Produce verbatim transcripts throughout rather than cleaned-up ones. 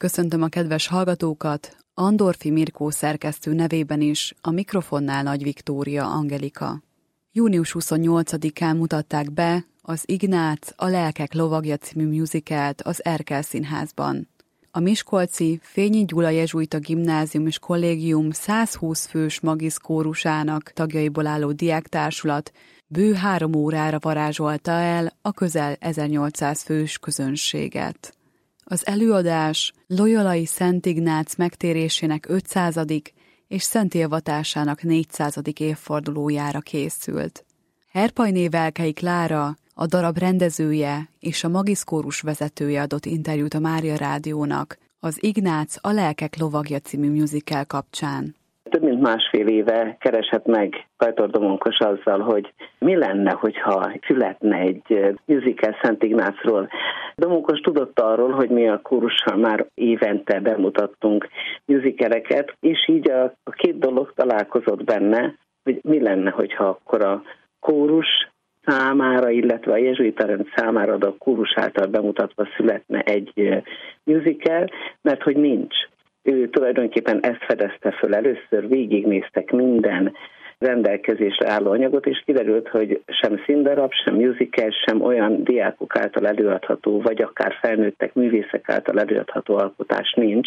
Köszöntöm a kedves hallgatókat, Andorfi Mirkó szerkesztő nevében is, a mikrofonnál Nagy Viktória Angelika. június huszonnyolcadikán mutatták be az Ignác, a lelkek lovagja című musicalt az Erkel Színházban. A miskolci Fényi Gyula jezsuita gimnázium és kollégium százhúsz fős magiszkórusának tagjaiból álló diáktársulat bő három órára varázsolta el a közel ezernyolcszáz fős közönséget. Az előadás Loyolai Szent Ignác megtérésének ötszázadik és szentélvatásának négyszázadik évfordulójára készült. Herpajné Velkei Klára, a darab rendezője és a magiszkórus vezetője adott interjút a Mária Rádiónak az Ignác, a lelkek lovagja című musical kapcsán. Több mint másfél éve keresett meg Kajtor Domonkos azzal, hogy mi lenne, hogyha születne egy musical Szent Ignácról. Domonkos tudott arról, hogy mi a kórussal már évente bemutattunk musicaleket, és így a, a két dolog találkozott benne, hogy mi lenne, hogyha akkor a kórus számára, illetve a jezsuita rend számára a kórus által bemutatva születne egy musical, mert hogy nincs. Ő tulajdonképpen ezt fedezte föl. Először végignéztek minden rendelkezésre álló anyagot, és kiderült, hogy sem színdarab, sem musical, sem olyan diákok által előadható, vagy akár felnőttek művészek által előadható alkotás nincs,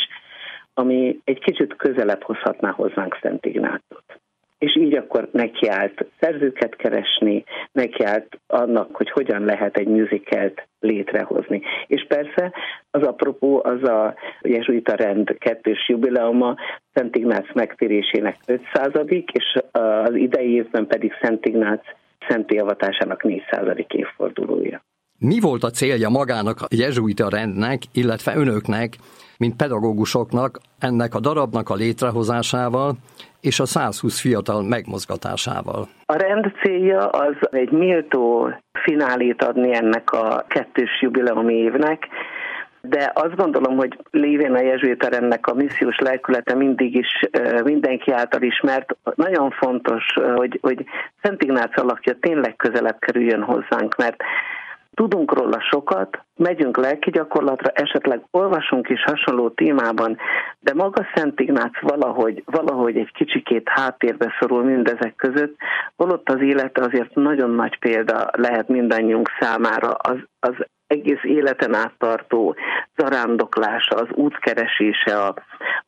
ami egy kicsit közelebb hozhatná hozzánk Szent Ignácot. És így akkor nekiállt szerzőket keresni, nekiállt annak, hogy hogyan lehet egy musicalt létrehozni. És persze az apropó az a jezsuita rend kettős jubileuma, Szent Ignác megtérésének ötszázadik, és az idei évben pedig Szent Ignác szentélvatásának négyszázadik évfordulója. Mi volt a célja magának a jezsuita rendnek, illetve önöknek, mint pedagógusoknak ennek a darabnak a létrehozásával és a százhúsz fiatal megmozgatásával? A rend célja az egy méltó finálét adni ennek a kettős jubileumi évnek, de azt gondolom, hogy lévén a jezsuita rendnek a missziós lelkülete mindig is mindenki által ismert. Nagyon fontos, hogy, hogy Szent Ignác alakja tényleg közelebb kerüljön hozzánk, mert tudunk róla sokat, megyünk lelki gyakorlatra, esetleg olvasunk is hasonló témában, de maga Szent Ignác valahogy, valahogy egy kicsikét háttérbe szorul mindezek között, holott az élete azért nagyon nagy példa lehet mindannyiunk számára, az, az egész életen áttartó zarándoklása, az útkeresése, a,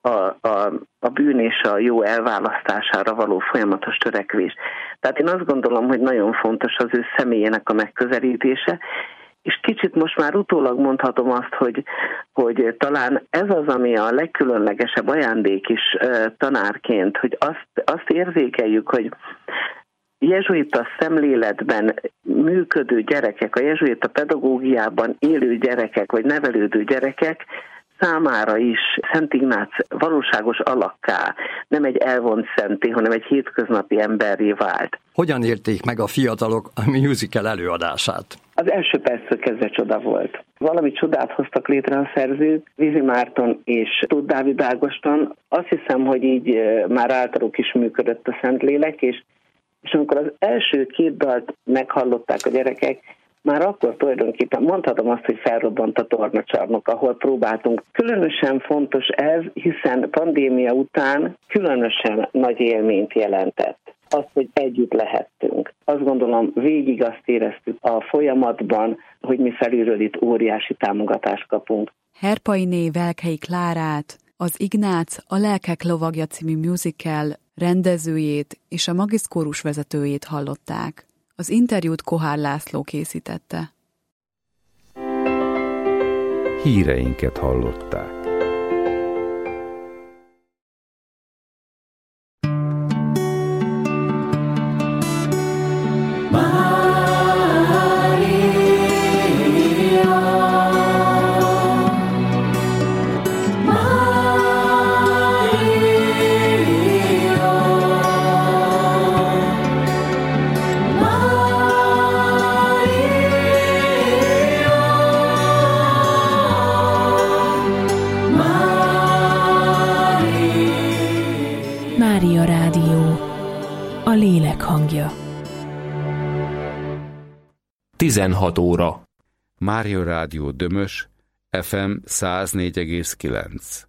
a, a, a bűn és a jó elválasztására való folyamatos törekvés. Tehát én azt gondolom, hogy nagyon fontos az ő személyének a megközelítése, és kicsit most már utólag mondhatom azt, hogy, hogy talán ez az, ami a legkülönlegesebb ajándék is tanárként, hogy azt, azt érzékeljük, hogy jezsuita szemléletben működő gyerekek, a jezsuita pedagógiában élő gyerekek, vagy nevelődő gyerekek számára is Szent Ignác valóságos alakká, nem egy elvont szenté, hanem egy hétköznapi emberré vált. Hogyan érték meg a fiatalok a musical előadását? Az első perctől kezdve csoda volt. Valami csodát hoztak létre a szerzők, Vizi Márton és Tóth Dávid Ágoston. Azt hiszem, hogy így már általuk is működött a Szentlélek, és És amikor az első két dalt meghallották a gyerekek, már akkor tulajdonképpen mondhatom azt, hogy felrobbant a tornacsarnok, ahol próbáltunk. Különösen fontos ez, hiszen pandémia után különösen nagy élményt jelentett. Azt, hogy együtt lehettünk. Azt gondolom, végig azt éreztük a folyamatban, hogy mi felülről itt óriási támogatást kapunk. Herpainé Velkei Klárát, az Ignác, a lelkek lovagja című musical rendezőjét és a magiszkórus vezetőjét hallották. Az interjút Kohár László készítette. Híreinket hallották. Mária Rádió, a lélek hangja. tizenhat óra. Mária Rádió Dömös ef em száz négy egész kilenc.